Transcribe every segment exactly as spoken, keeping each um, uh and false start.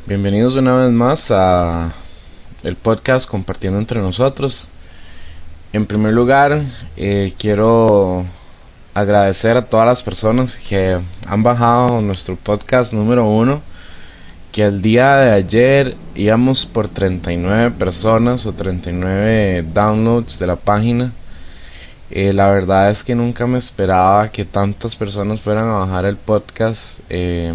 Bienvenidos una vez más a el podcast Compartiendo entre nosotros. En primer lugar, eh, quiero agradecer a todas las personas que han bajado nuestro podcast número uno, que el día de ayer íbamos por treinta y nueve personas o treinta y nueve downloads de la página. Eh, la verdad es que nunca me esperaba que tantas personas fueran a bajar el podcast. Eh,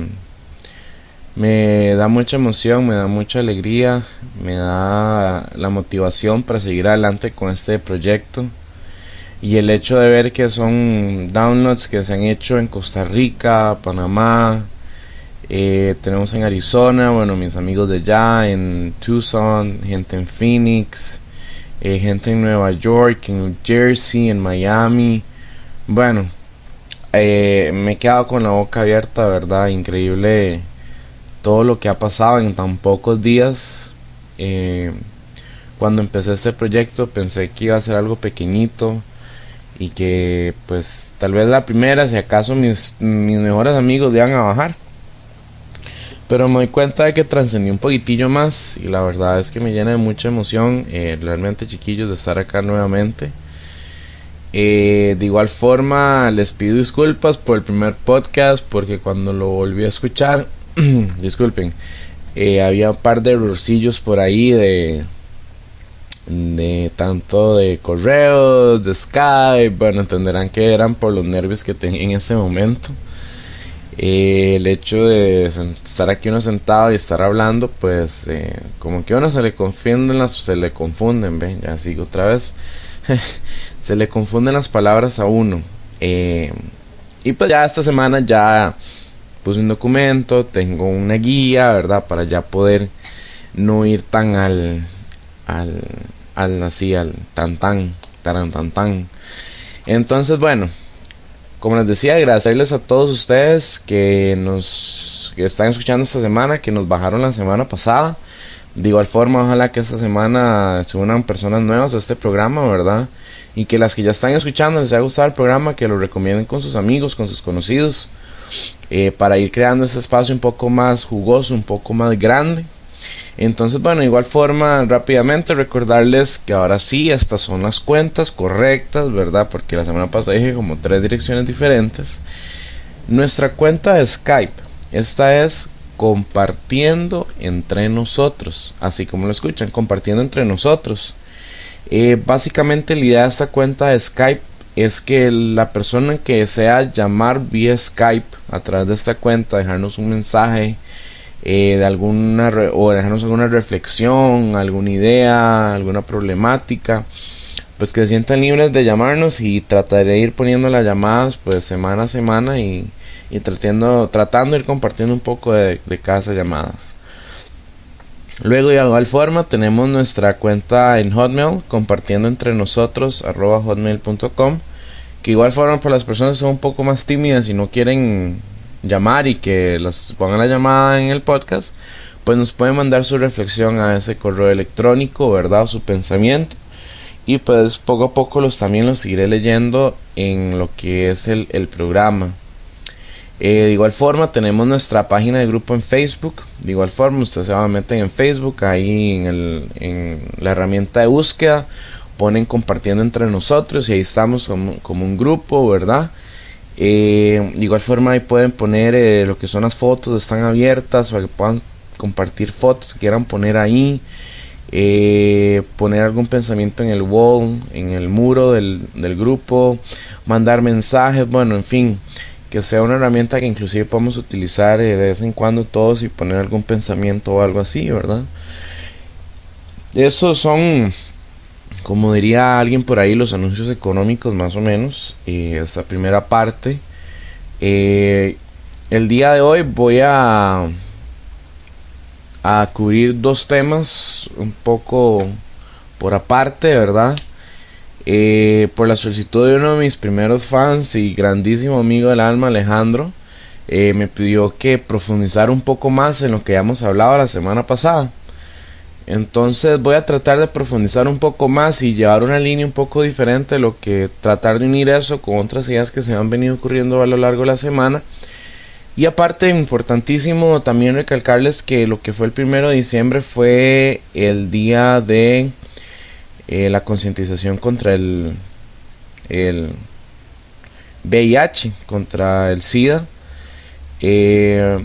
me da mucha emoción, me da mucha alegría, me da la motivación para seguir adelante con este proyecto. Y el hecho de ver que son downloads que se han hecho en Costa Rica, Panamá, eh, tenemos en Arizona, bueno, mis amigos de allá, en Tucson, gente en Phoenix, eh, gente en Nueva York, en New Jersey, en Miami. Bueno, eh, me he quedado con la boca abierta, verdad, increíble todo lo que ha pasado en tan pocos días. Eh, cuando empecé este proyecto pensé que iba a ser algo pequeñito y que pues tal vez la primera, si acaso mis, mis mejores amigos iban a bajar, pero me doy cuenta de que trascendió un poquitillo más y la verdad es que me llena de mucha emoción, eh, realmente, chiquillos, de estar acá nuevamente. Eh, de igual forma les pido disculpas por el primer podcast, porque cuando lo volví a escuchar disculpen, eh, había un par de errorcillos por ahí de de tanto de correos, de Skype. Bueno, entenderán que eran por los nervios que tenía en ese momento. Eh, el hecho de estar aquí uno sentado y estar hablando, pues eh, como que a uno se le confunden las, se le confunden, ven, ya sigo otra vez, se le confunden las palabras a uno. Eh, y pues ya esta semana ya puse un documento, tengo una guía, ¿verdad? Para ya poder no ir tan al, al, al así, al tan tan, tan tan tan. Entonces, bueno, como les decía, agradecerles a todos ustedes que nos que están escuchando esta semana, que nos bajaron la semana pasada. De igual forma, ojalá que esta semana se unan personas nuevas a este programa, ¿verdad? Y que las que ya están escuchando les haya gustado el programa, que lo recomienden con sus amigos, con sus conocidos. Eh, para ir creando ese espacio un poco más jugoso, un poco más grande. Entonces, bueno, de igual forma, rápidamente recordarles que ahora sí, estas son las cuentas correctas, ¿verdad? Porque la semana pasada dije como tres direcciones diferentes. Nuestra cuenta de Skype, esta es Compartiendo entre nosotros, así como lo escuchan, Compartiendo entre nosotros. Eh, básicamente la idea de esta cuenta de Skype es que la persona que desea llamar vía Skype a través de esta cuenta, dejarnos un mensaje eh, de alguna re o dejarnos alguna reflexión, alguna idea, alguna problemática, pues que se sientan libres de llamarnos, y trataré de ir poniendo las llamadas pues semana a semana y, y tratando, tratando de ir compartiendo un poco de, de cada esas llamadas. Luego, de igual forma, tenemos nuestra cuenta en Hotmail, compartiendo entre nosotros arroba hotmail punto com, que igual forma para las personas que son un poco más tímidas y no quieren llamar y que las pongan la llamada en el podcast, pues nos pueden mandar su reflexión a ese correo electrónico, ¿verdad? O su pensamiento, y pues poco a poco los también los seguiré leyendo en lo que es el, el programa. Eh, de igual forma tenemos nuestra página de grupo en Facebook. De igual forma ustedes se van a meter en Facebook, ahí en, el, en la herramienta de búsqueda ponen Compartiendo entre nosotros y ahí estamos como, como un grupo, ¿verdad? Eh, de igual forma ahí pueden poner eh, lo que son las fotos, están abiertas para que puedan compartir fotos que quieran poner ahí, eh, poner algún pensamiento en el wall, en el muro del, del grupo, mandar mensajes, bueno, en fin, que sea una herramienta que inclusive podamos utilizar eh, de vez en cuando todos y poner algún pensamiento o algo así, ¿verdad? Esos son, como diría alguien por ahí, los anuncios económicos más o menos, eh, esta primera parte. Eh, el día de hoy voy a a cubrir dos temas un poco por aparte, ¿verdad? Eh, por la solicitud de uno de mis primeros fans y grandísimo amigo del alma, Alejandro, eh, me pidió que profundizara un poco más en lo que ya hemos hablado la semana pasada. Entonces voy a tratar de profundizar un poco más y llevar una línea un poco diferente, lo que tratar de unir eso con otras ideas que se han venido ocurriendo a lo largo de la semana. Y aparte, importantísimo también recalcarles que lo que fue el primero de diciembre fue el día de eh, la concientización contra el, el V I H, contra el SIDA. Eh,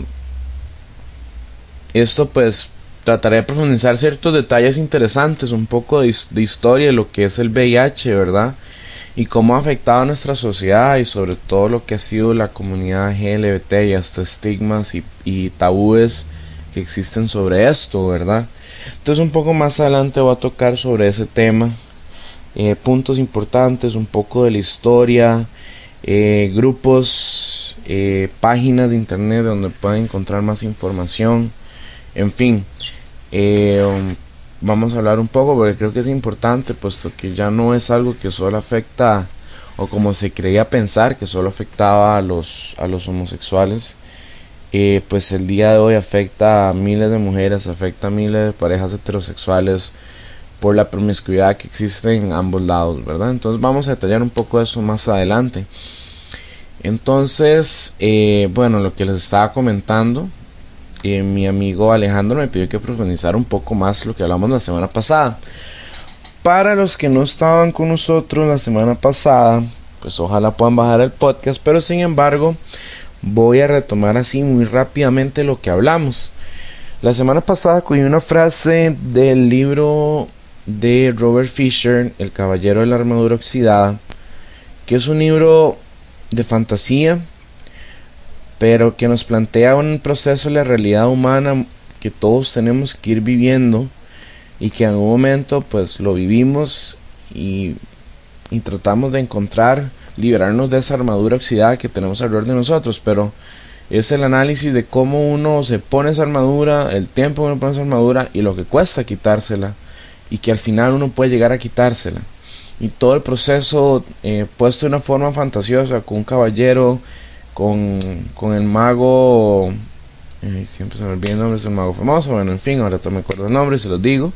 esto pues trataré de profundizar ciertos detalles interesantes, un poco de, de historia de lo que es el V I H, ¿verdad? Y cómo ha afectado a nuestra sociedad y sobre todo lo que ha sido la comunidad G L B T y hasta estigmas y, y tabúes que existen sobre esto, ¿verdad? Entonces un poco más adelante voy a tocar sobre ese tema, eh, puntos importantes, un poco de la historia, eh, grupos, eh, páginas de internet donde pueden encontrar más información, en fin. Eh, um, vamos a hablar un poco porque creo que es importante, puesto que ya no es algo que solo afecta, o como se creía pensar que solo afectaba a los a los homosexuales. Eh, pues el día de hoy afecta a miles de mujeres, afecta a miles de parejas heterosexuales por la promiscuidad que existe en ambos lados, ¿verdad? Entonces vamos a detallar un poco eso más adelante. Entonces, eh, bueno, lo que les estaba comentando, Eh, mi amigo Alejandro me pidió que profundizara un poco más lo que hablamos la semana pasada. Para los que no estaban con nosotros la semana pasada, pues ojalá puedan bajar el podcast, pero sin embargo voy a retomar así muy rápidamente lo que hablamos. La semana pasada cogí una frase del libro de Robert Fisher, El Caballero de la Armadura Oxidada, que es un libro de fantasía, pero que nos plantea un proceso de la realidad humana que todos tenemos que ir viviendo y que en algún momento pues lo vivimos y, y tratamos de encontrar, liberarnos de esa armadura oxidada que tenemos alrededor de nosotros, pero es el análisis de cómo uno se pone esa armadura, el tiempo que uno pone esa armadura y lo que cuesta quitársela, y que al final uno puede llegar a quitársela, y todo el proceso eh, puesto de una forma fantasiosa, con un caballero, Con, con el mago, eh, siempre se me olvida el nombre, es el mago famoso, bueno, en fin, ahora me acuerdo el nombre y se los digo.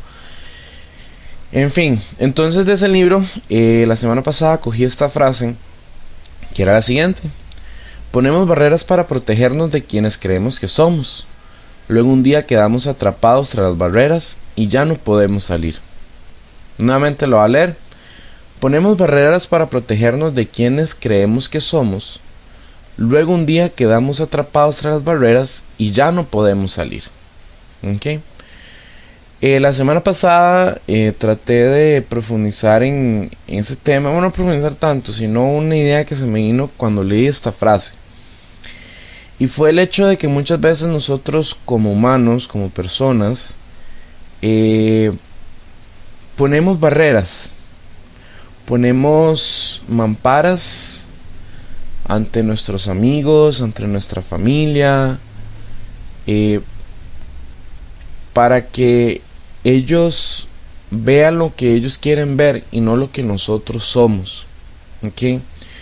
En fin, entonces de ese libro, eh, la semana pasada cogí esta frase, que era la siguiente: ponemos barreras para protegernos de quienes creemos que somos. Luego un día quedamos atrapados tras las barreras y ya no podemos salir. Nuevamente lo voy a leer. Ponemos barreras para protegernos de quienes creemos que somos. Luego un día quedamos atrapados tras las barreras y ya no podemos salir. ¿Okay? Eh, la semana pasada eh, traté de profundizar en, en ese tema. Bueno, no profundizar tanto, sino una idea que se me vino cuando leí esta frase. Y fue el hecho de que muchas veces nosotros como humanos, como personas, eh, ponemos barreras, ponemos mamparas ante nuestros amigos, ante nuestra familia, eh, para que ellos vean lo que ellos quieren ver y no lo que nosotros somos. ¿Okay?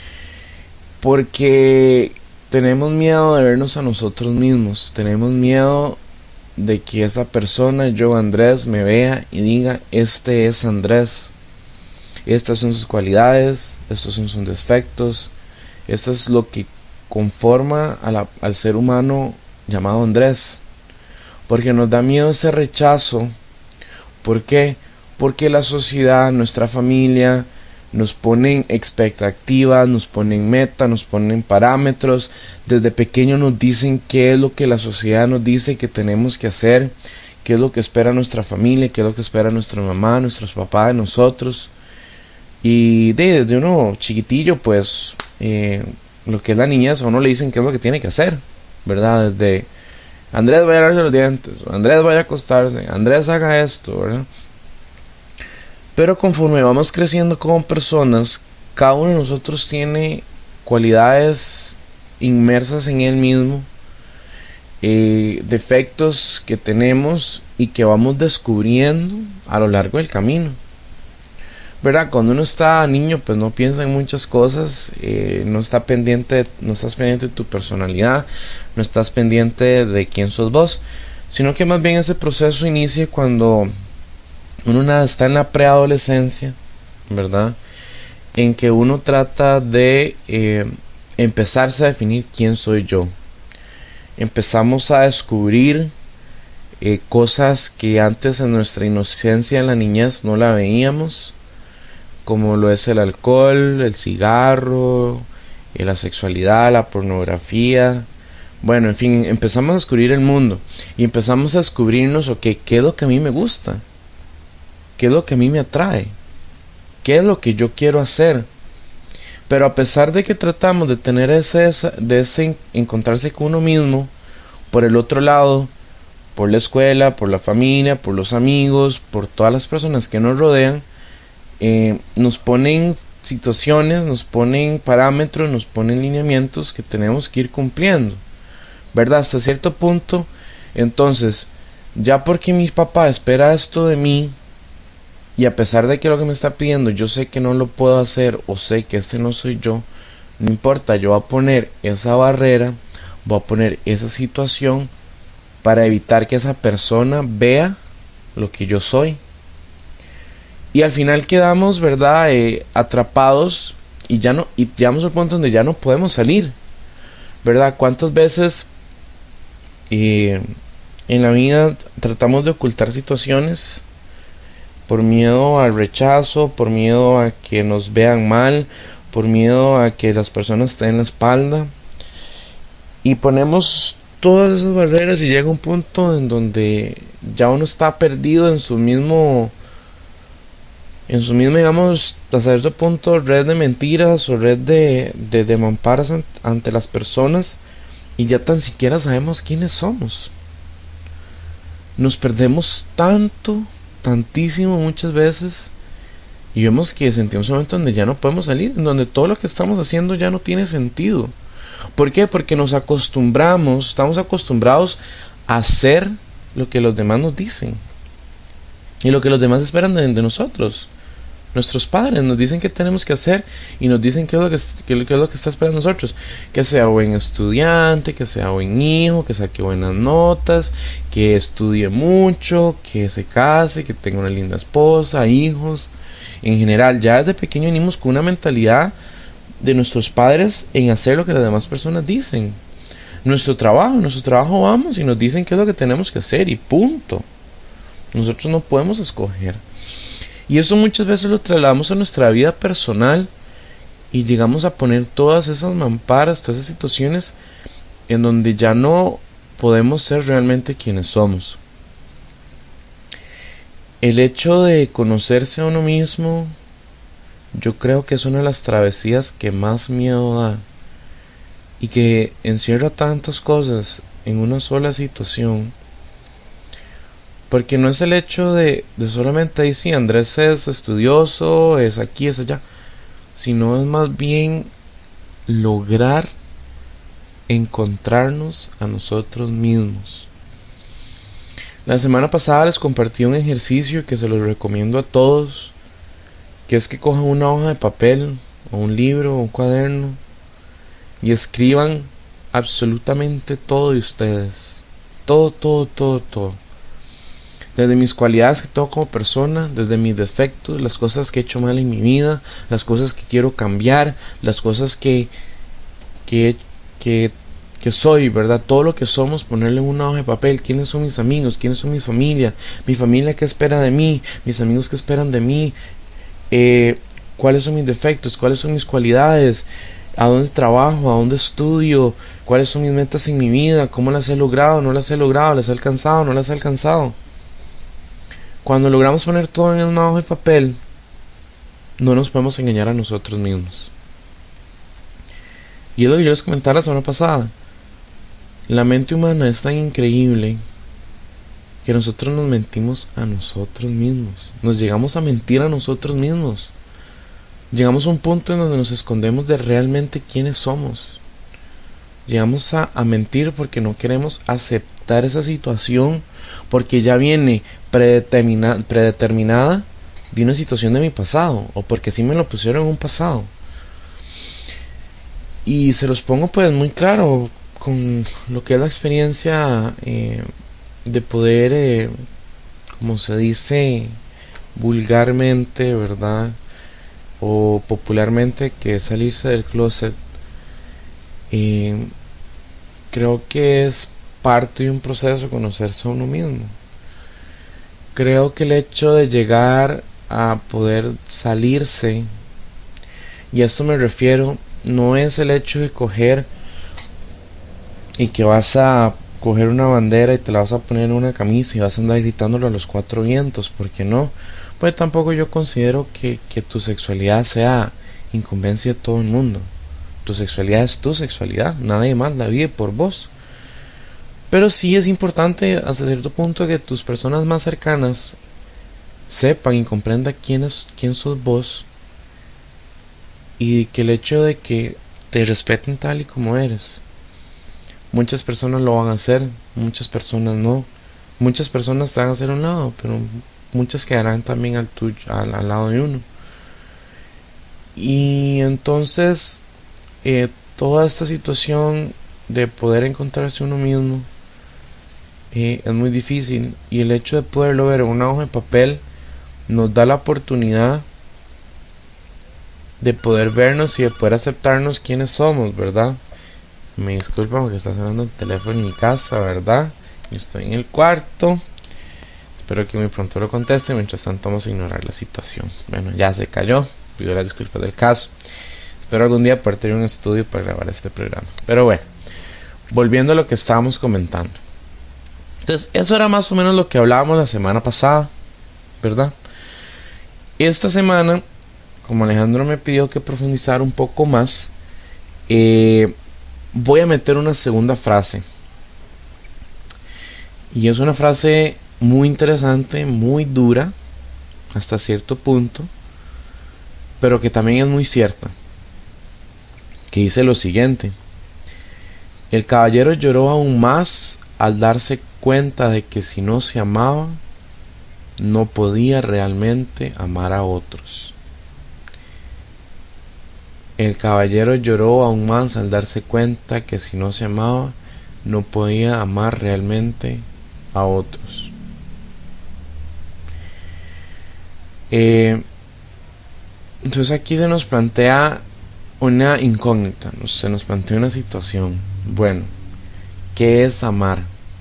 Porque tenemos miedo de vernos a nosotros mismos, tenemos miedo de que esa persona, yo Andrés, me vea y diga: este es Andrés, estas son sus cualidades, estos son sus defectos. Esto es lo que conforma a la, al ser humano llamado Andrés. Porque nos da miedo ese rechazo. ¿Por qué? Porque la sociedad, nuestra familia, nos ponen expectativas, nos ponen metas, nos ponen parámetros. Desde pequeño nos dicen qué es lo que la sociedad nos dice que tenemos que hacer, qué es lo que espera nuestra familia, qué es lo que espera nuestra mamá, nuestros papás de nosotros. Y de, desde uno chiquitillo, pues, eh, lo que es la niñez, a uno le dicen qué es lo que tiene que hacer, ¿verdad? Desde Andrés vaya a lavarse los dientes, Andrés vaya a acostarse, Andrés haga esto, ¿verdad? Pero conforme vamos creciendo como personas, cada uno de nosotros tiene cualidades inmersas en él mismo, eh, defectos que tenemos y que vamos descubriendo a lo largo del camino. ¿Verdad? Cuando uno está niño, pues no piensa en muchas cosas, eh, no está pendiente, no estás pendiente de tu personalidad, no estás pendiente de quién sos vos, sino que más bien ese proceso inicia cuando uno está en la preadolescencia, ¿verdad? En que uno trata de eh, empezarse a definir quién soy yo. Empezamos a descubrir eh, cosas que antes en nuestra inocencia en la niñez no la veíamos, como lo es el alcohol, el cigarro, eh, la sexualidad, la pornografía. Bueno, en fin, empezamos a descubrir el mundo y empezamos a descubrirnos, ok, ¿qué es lo que a mí me gusta? ¿Qué es lo que a mí me atrae? ¿Qué es lo que yo quiero hacer? Pero a pesar de que tratamos de tener ese, de ese encontrarse con uno mismo, por el otro lado, por la escuela, por la familia, por los amigos, por todas las personas que nos rodean, eh, nos ponen situaciones, nos ponen parámetros, nos ponen lineamientos que tenemos que ir cumpliendo, ¿verdad? Hasta cierto punto. Entonces, ya porque mi papá espera esto de mí, y a pesar de que lo que me está pidiendo yo sé que no lo puedo hacer, o sé que este no soy yo, no importa, yo voy a poner esa barrera, voy a poner esa situación para evitar que esa persona vea lo que yo soy. Y al final quedamos, ¿verdad? Eh, atrapados y ya no, y llegamos al punto donde ya no podemos salir, ¿verdad? ¿Cuántas veces eh, en la vida tratamos de ocultar situaciones por miedo al rechazo, por miedo a que nos vean mal, por miedo a que las personas te den la espalda, y ponemos todas esas barreras y llega un punto en donde ya uno está perdido en su mismo en su mismo, digamos, hasta cierto punto, red de mentiras o red de, de, de mamparas ante, ante las personas, y ya tan siquiera sabemos quiénes somos. Nos perdemos tanto, tantísimo muchas veces, y vemos que sentimos un momento donde ya no podemos salir, en donde todo lo que estamos haciendo ya no tiene sentido. ¿Por qué? Porque nos acostumbramos, estamos acostumbrados a hacer lo que los demás nos dicen y lo que los demás esperan de, de nosotros. Nuestros padres nos dicen qué tenemos que hacer y nos dicen qué es lo que, qué, qué es lo que está esperando nosotros. Que sea buen estudiante, que sea buen hijo, que saque buenas notas, que estudie mucho, que se case, que tenga una linda esposa, hijos. En general, ya desde pequeño venimos con una mentalidad de nuestros padres en hacer lo que las demás personas dicen. Nuestro trabajo, nuestro trabajo vamos y nos dicen qué es lo que tenemos que hacer y punto. Nosotros no podemos escoger. Y eso muchas veces lo trasladamos a nuestra vida personal y llegamos a poner todas esas mamparas, todas esas situaciones en donde ya no podemos ser realmente quienes somos. El hecho de conocerse a uno mismo, yo creo que es una de las travesías que más miedo da y que encierra tantas cosas en una sola situación. Porque no es el hecho de, de solamente ahí sí, Andrés es estudioso, es aquí, es allá, sino es más bien lograr encontrarnos a nosotros mismos. La semana pasada les compartí un ejercicio que se los recomiendo a todos, que es que cojan una hoja de papel, o un libro, o un cuaderno, y escriban absolutamente todo de ustedes. Todo, todo, todo, todo. Desde mis cualidades que tengo como persona, desde mis defectos, las cosas que he hecho mal en mi vida, las cosas que quiero cambiar, las cosas que que, que, que soy, ¿verdad? Todo lo que somos, ponerle en una hoja de papel. ¿Quiénes son mis amigos? ¿Quiénes son mi familia? Mi familia, ¿qué espera de mí? Mis amigos, ¿qué esperan de mí? Eh, ¿Cuáles son mis defectos? ¿Cuáles son mis cualidades? ¿A dónde trabajo? ¿A dónde estudio? ¿Cuáles son mis metas en mi vida? ¿Cómo las he logrado? ¿No las he logrado? ¿Las he alcanzado? ¿No las he alcanzado? Cuando logramos poner todo en una hoja de papel, no nos podemos engañar a nosotros mismos. Y es lo que yo les comentaba la semana pasada. La mente humana es tan increíble que nosotros nos mentimos a nosotros mismos. Nos llegamos a mentir a nosotros mismos. Llegamos a un punto en donde nos escondemos de realmente quiénes somos. Llegamos a, a mentir porque no queremos aceptar esa situación, porque ya viene predetermina, predeterminada de una situación de mi pasado, o porque así me lo pusieron en un pasado. Y se los pongo pues muy claro con lo que es la experiencia eh, de poder, eh, como se dice vulgarmente, ¿verdad? O popularmente, que es salirse del closet. Eh, creo que es parte de un proceso conocerse a uno mismo. Creo que el hecho de llegar a poder salirse, y a esto me refiero, no es el hecho de coger y que vas a coger una bandera y te la vas a poner en una camisa y vas a andar gritándolo a los cuatro vientos, porque no. Pues tampoco yo considero que, que tu sexualidad sea incumbencia de todo el mundo. Tu sexualidad es tu sexualidad, nadie más la vive por vos. Pero sí es importante hasta cierto punto que tus personas más cercanas sepan y comprendan quién es, quién sos vos, y que el hecho de que te respeten tal y como eres. Muchas personas lo van a hacer, muchas personas no. Muchas personas te van a hacer a un lado, pero muchas quedarán también al, tuyo, al, al lado de uno. Y entonces eh, toda esta situación de poder encontrarse uno mismo eh, es muy difícil, y el hecho de poderlo ver en una hoja de papel nos da la oportunidad de poder vernos y de poder aceptarnos quienes somos, ¿verdad? Me disculpa porque está sonando el teléfono en mi casa, ¿verdad? Yo estoy en el cuarto. Espero que muy pronto lo conteste. Mientras tanto vamos a ignorar la situación. Bueno, ya se cayó. Pido las disculpas del caso. Espero algún día poder tener un estudio para grabar este programa. Pero bueno, volviendo a lo que estábamos comentando. Entonces, eso era más o menos lo que hablábamos la semana pasada, ¿verdad? Esta semana, como Alejandro me pidió que profundizara un poco más, eh... voy a meter una segunda frase. Y es una frase muy interesante, muy dura, hasta cierto punto, pero que también es muy cierta. Que dice lo siguiente: el caballero lloró aún más al darse cuenta de que si no se amaba, no podía realmente amar a otros. El caballero lloró aún más al darse cuenta que si no se amaba, no podía amar realmente a otros. Eh, entonces aquí se nos plantea una incógnita, se nos plantea una situación. Bueno, ¿qué es amar?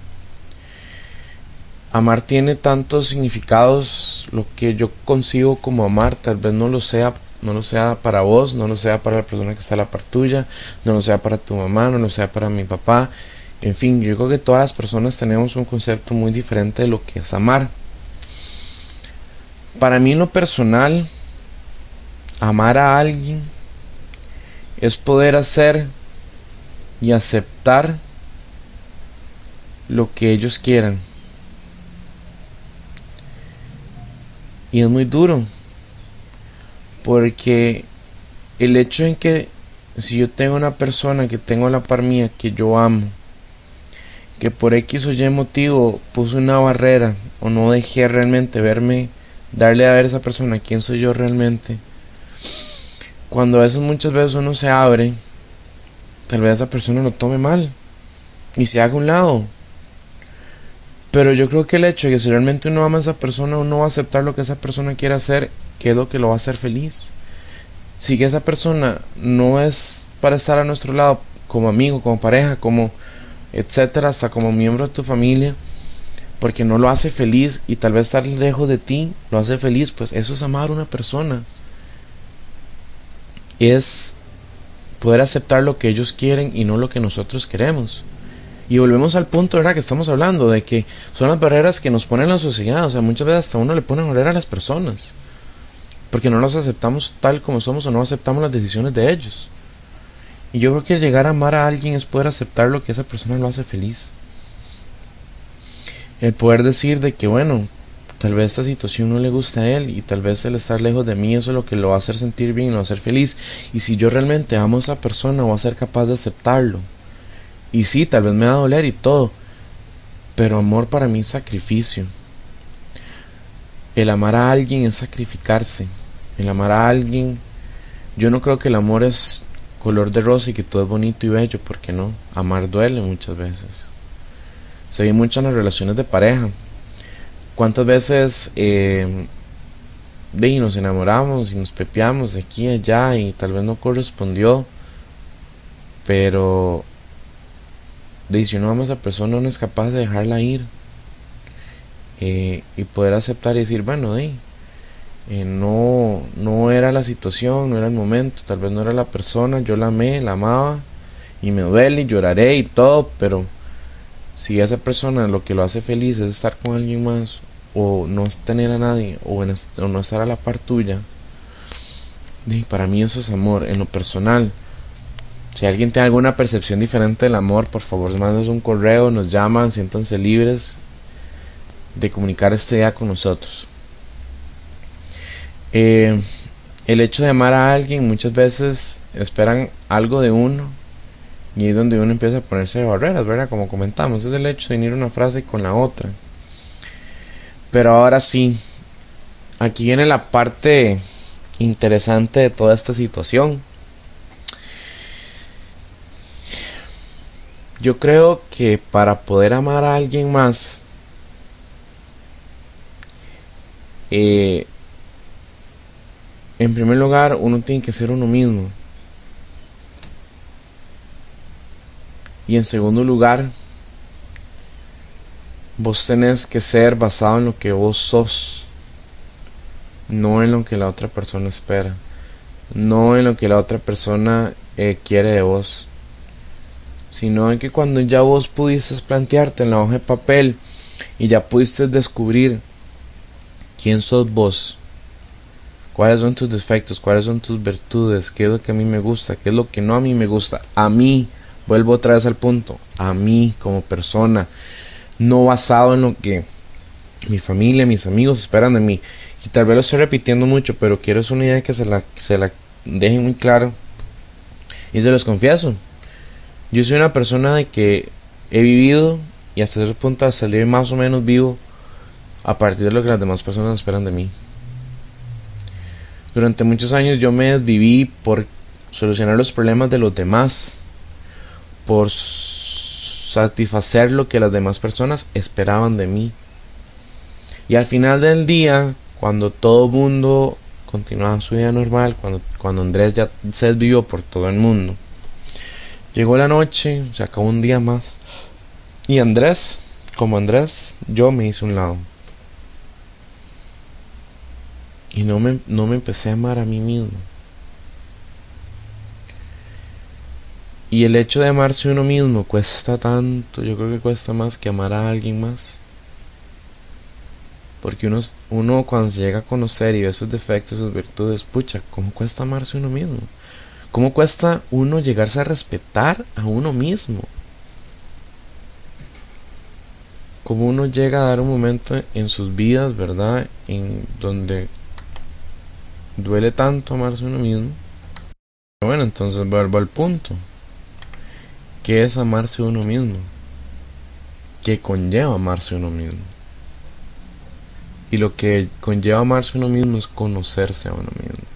Amar tiene tantos significados. Lo que yo concibo como amar tal vez no lo sea No lo sea para vos, no lo sea para la persona que está a la par tuya, no lo sea para tu mamá, no lo sea para mi papá. En fin, yo creo que todas las personas tenemos un concepto muy diferente de lo que es amar. Para mí, en lo personal, amar a alguien es poder hacer y aceptar lo que ellos quieran. Y es muy duro, porque el hecho en que si yo tengo una persona que tengo a la par mía, que yo amo, que por X o Y motivo puso una barrera o no dejé realmente verme, darle a ver a esa persona quién soy yo realmente, cuando a veces muchas veces uno se abre, tal vez esa persona lo tome mal y se haga a un lado. Pero yo creo que el hecho de que si realmente uno ama a esa persona, uno va a aceptar lo que esa persona quiere hacer, que es lo que lo va a hacer feliz. Si que esa persona no es para estar a nuestro lado como amigo, como pareja, como etcétera, hasta como miembro de tu familia, porque no lo hace feliz, y tal vez estar lejos de ti lo hace feliz, pues eso es amar a una persona. Es poder aceptar lo que ellos quieren y no lo que nosotros queremos. Y volvemos al punto, ¿verdad?, que estamos hablando, de que son las barreras que nos pone la sociedad. O sea, muchas veces hasta uno le pone barrera a las personas, porque no los aceptamos tal como somos, o no aceptamos las decisiones de ellos. Y yo creo que llegar a amar a alguien es poder aceptar lo que esa persona lo hace feliz. El poder decir de que, bueno, tal vez esta situación no le gusta a él, y tal vez el estar lejos de mí eso es lo que lo va a hacer sentir bien y lo va a hacer feliz. Y si yo realmente amo a esa persona, voy a ser capaz de aceptarlo. Y sí, tal vez me va a doler y todo, pero amor para mí es sacrificio. El amar a alguien es sacrificarse. El amar a alguien, yo no creo que el amor es color de rosa y que todo es bonito y bello, porque no, amar duele muchas veces. Se ve mucho en las relaciones de pareja. ¿Cuántas veces eh, de, nos enamoramos y nos pepeamos de aquí y allá y tal vez no correspondió, pero de si uno ama a esa persona, uno es capaz de dejarla ir, eh, y poder aceptar y decir, bueno, hey, eh, no, no era la situación, no era el momento, tal vez no era la persona, yo la amé, la amaba y me duele y lloraré y todo, pero si esa persona lo que lo hace feliz es estar con alguien más, o no tener a nadie, o, en, o no estar a la par tuya, y para mí eso es amor. En lo personal, si alguien tiene alguna percepción diferente del amor, por favor mándenos un correo, nos llaman, siéntanse libres de comunicar esta idea con nosotros. Eh, el hecho de amar a alguien, muchas veces esperan algo de uno, y ahí es donde uno empieza a ponerse barreras, ¿verdad? Como comentamos, es el hecho de unir una frase con la otra. Pero ahora sí, aquí viene la parte interesante de toda esta situación. Yo creo que para poder amar a alguien más, eh, en primer lugar uno tiene que ser uno mismo. Y en segundo lugar, vos tenés que ser basado en lo que vos sos, no en lo que la otra persona espera, no en lo que la otra persona eh, quiere de vos, sino en que cuando ya vos pudiste plantearte en la hoja de papel y ya pudiste descubrir quién sos vos, cuáles son tus defectos, cuáles son tus virtudes, qué es lo que a mí me gusta, qué es lo que no a mí me gusta, a mí, vuelvo otra vez al punto, a mí como persona, no basado en lo que mi familia, mis amigos esperan de mí. Y tal vez lo estoy repitiendo mucho, pero quiero es una idea que se la, se la dejen muy claro. Y se los confieso, yo soy una persona de que he vivido, y hasta ese punto hasta el día más o menos vivo, a partir de lo que las demás personas esperan de mí. Durante muchos años yo me desviví por solucionar los problemas de los demás, por satisfacer lo que las demás personas esperaban de mí. Y al final del día, cuando todo el mundo continuaba su vida normal, cuando, cuando Andrés ya se desvivió por todo el mundo, llegó la noche, se acabó un día más, y Andrés, como Andrés, yo me hice un lado. Y no me, no me empecé a amar a mí mismo. Y el hecho de amarse a uno mismo cuesta tanto, yo creo que cuesta más que amar a alguien más. Porque uno, uno cuando se llega a conocer y ve sus defectos, sus virtudes, pucha, ¿cómo cuesta amarse a uno mismo? ¿Cómo cuesta uno llegarse a respetar a uno mismo? ¿Cómo uno llega a dar un momento en sus vidas, verdad? En donde duele tanto amarse a uno mismo. Bueno, entonces vuelvo al punto. ¿Qué es amarse a uno mismo? ¿Qué conlleva amarse a uno mismo? Y lo que conlleva amarse a uno mismo es conocerse a uno mismo.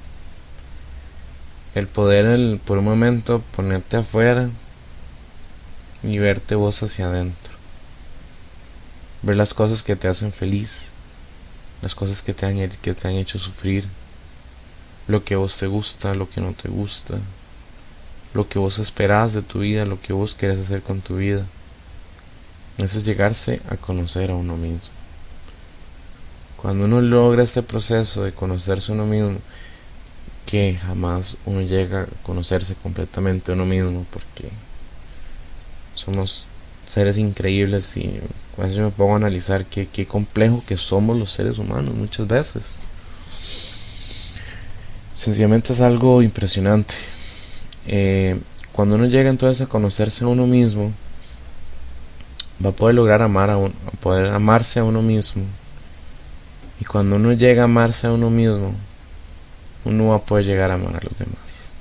El poder, el, por un momento, ponerte afuera y verte vos hacia adentro. Ver las cosas que te hacen feliz, las cosas que te han, que te han hecho sufrir, lo que a vos te gusta, lo que no te gusta, lo que vos esperás de tu vida, lo que vos querés hacer con tu vida. Eso es llegarse a conocer a uno mismo. Cuando uno logra este proceso de conocerse a uno mismo, que jamás uno llega a conocerse completamente a uno mismo, porque somos seres increíbles, y cuando yo me pongo a analizar qué, qué complejo que somos los seres humanos muchas veces. Sencillamente es algo impresionante. Eh, cuando uno llega entonces a conocerse a uno mismo, va a poder lograr amar a, uno, a poder amarse a uno mismo. Y cuando uno llega a amarse a uno mismo, uno va a poder llegar a amar a los demás.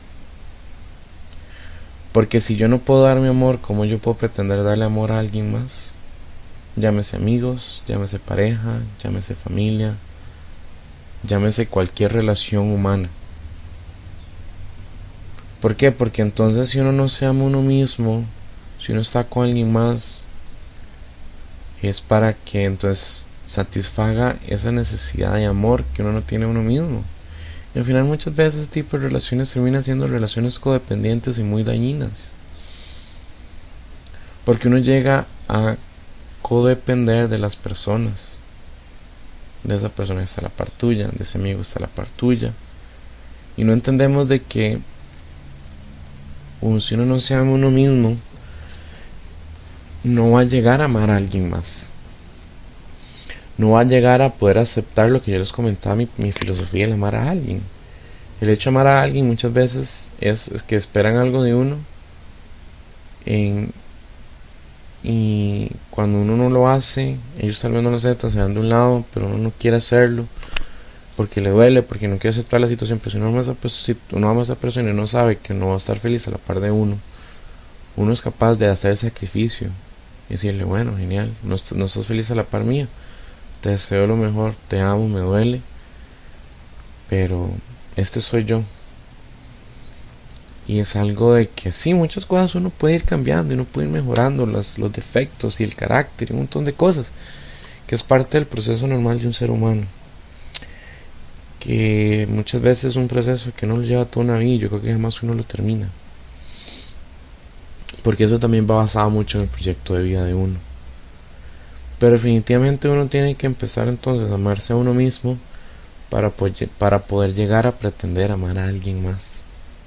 Porque si yo no puedo dar mi amor, ¿cómo yo puedo pretender darle amor a alguien más? Llámese amigos, llámese pareja, llámese familia, llámese cualquier relación humana. ¿Por qué? Porque entonces si uno no se ama a uno mismo, si uno está con alguien más, es para que entonces satisfaga esa necesidad de amor que uno no tiene a uno mismo. Y al final muchas veces este tipo de relaciones terminan siendo relaciones codependientes y muy dañinas. Porque uno llega a codepender de las personas. De esa persona está la par tuya, de ese amigo está la par tuya. Y no entendemos de que si uno no se ama a uno mismo, no va a llegar a amar a alguien más. No va a llegar a poder aceptar lo que yo les comentaba, mi, mi filosofía de amar a alguien. El hecho de amar a alguien muchas veces es, es que esperan algo de uno en, y cuando uno no lo hace, ellos tal vez no lo aceptan, se van de un lado, pero uno no quiere hacerlo porque le duele, porque no quiere aceptar la situación. Pero si uno ama a esa, si uno ama a esa persona y no sabe que no va a estar feliz a la par de uno, uno es capaz de hacer el sacrificio y decirle, bueno, genial, no, no estás feliz a la par mía, te deseo lo mejor, te amo, me duele, pero este soy yo. Y es algo de que sí, muchas cosas uno puede ir cambiando y uno puede ir mejorando, las, los defectos y el carácter y un montón de cosas, que es parte del proceso normal de un ser humano, que muchas veces es un proceso que no lo lleva toda una vida y yo creo que jamás uno lo termina, porque eso también va basado mucho en el proyecto de vida de uno. Pero definitivamente uno tiene que empezar entonces a amarse a uno mismo para, para poder llegar a pretender amar a alguien más.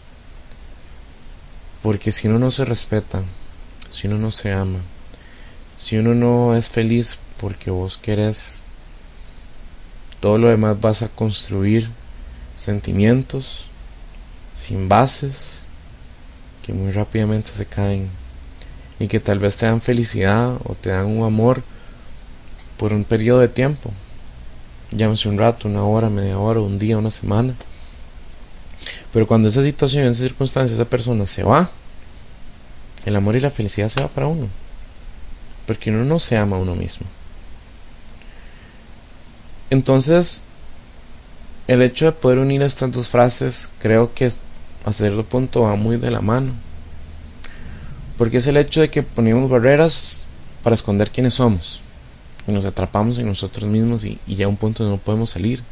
Porque si uno no se respeta, si uno no se ama, si uno no es feliz porque vos querés, todo lo demás vas a construir sentimientos sin bases que muy rápidamente se caen y que tal vez te dan felicidad o te dan un amor por un periodo de tiempo, llámese un rato, una hora, media hora, un día, una semana. Pero cuando esa situación, esa circunstancia, esa persona se va, el amor y la felicidad se va para uno, porque uno no se ama a uno mismo. Entonces, el hecho de poder unir estas dos frases, creo que a cierto punto va muy de la mano, porque es el hecho de que ponemos barreras para esconder quiénes somos y nos atrapamos en nosotros mismos y, y ya a un punto no podemos salir.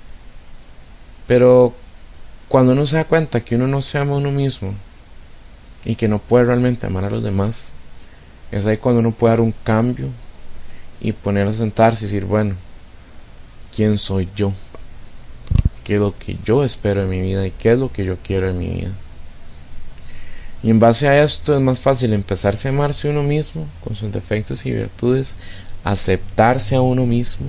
Pero cuando uno se da cuenta que uno no se ama a uno mismo y que no puede realmente amar a los demás, es ahí cuando uno puede dar un cambio y ponerse a sentarse y decir, bueno, ¿quién soy yo? ¿Qué es lo que yo espero en mi vida y qué es lo que yo quiero en mi vida? Y en base a esto es más fácil empezarse a amarse a uno mismo con sus defectos y virtudes, aceptarse a uno mismo,